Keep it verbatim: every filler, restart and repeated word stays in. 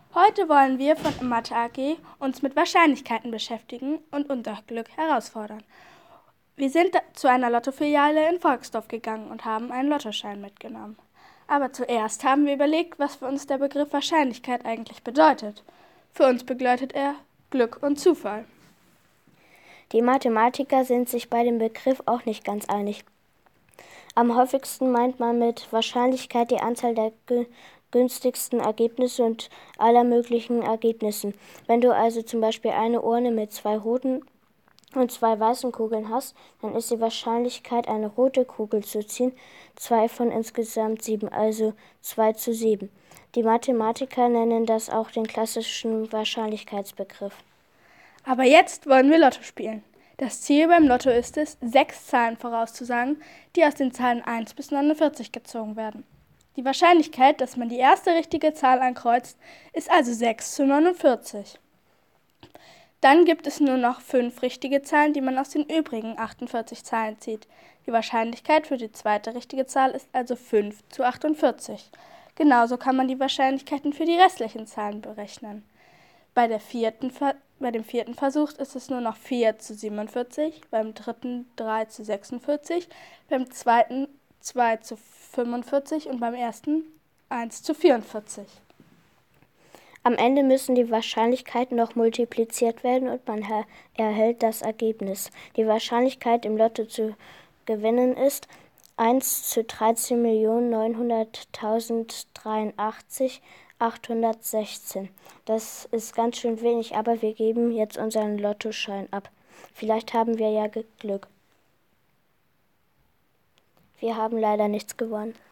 Heute wollen wir von Mathe A G uns mit Wahrscheinlichkeiten beschäftigen und unser Glück herausfordern. Wir sind zu einer Lottofiliale in Volksdorf gegangen und haben einen Lottoschein mitgenommen. Aber zuerst haben wir überlegt, was für uns der Begriff Wahrscheinlichkeit eigentlich bedeutet. Für uns bedeutet er Glück und Zufall. Die Mathematiker sind sich bei dem Begriff auch nicht ganz einig. Am häufigsten meint man mit Wahrscheinlichkeit die Anzahl der günstigsten Ergebnisse und aller möglichen Ergebnissen. Wenn du also zum Beispiel eine Urne mit zwei roten und zwei weißen Kugeln hast, dann ist die Wahrscheinlichkeit, eine rote Kugel zu ziehen, zwei von insgesamt sieben, also zwei zu sieben. Die Mathematiker nennen das auch den klassischen Wahrscheinlichkeitsbegriff. Aber jetzt wollen wir Lotto spielen. Das Ziel beim Lotto ist es, sechs Zahlen vorauszusagen, die aus den Zahlen eins bis neunundvierzig gezogen werden. Die Wahrscheinlichkeit, dass man die erste richtige Zahl ankreuzt, ist also sechs zu neunundvierzig. Dann gibt es nur noch fünf richtige Zahlen, die man aus den übrigen achtundvierzig Zahlen zieht. Die Wahrscheinlichkeit für die zweite richtige Zahl ist also fünf zu achtundvierzig. Genauso kann man die Wahrscheinlichkeiten für die restlichen Zahlen berechnen. Bei, der vierten, bei dem vierten Versuch ist es nur noch vier zu siebenundvierzig, beim dritten drei zu sechsundvierzig, beim zweiten zwei zu fünfundvierzig und beim ersten eins zu vierundvierzig. Am Ende müssen die Wahrscheinlichkeiten noch multipliziert werden und man erhält das Ergebnis. Die Wahrscheinlichkeit im Lotto zu gewinnen ist eins zu dreizehn Millionen neunhunderttausenddreiundachtzig achthundertsechzehn. Das ist ganz schön wenig, aber wir geben jetzt unseren Lottoschein ab. Vielleicht haben wir ja Glück. Wir haben leider nichts gewonnen.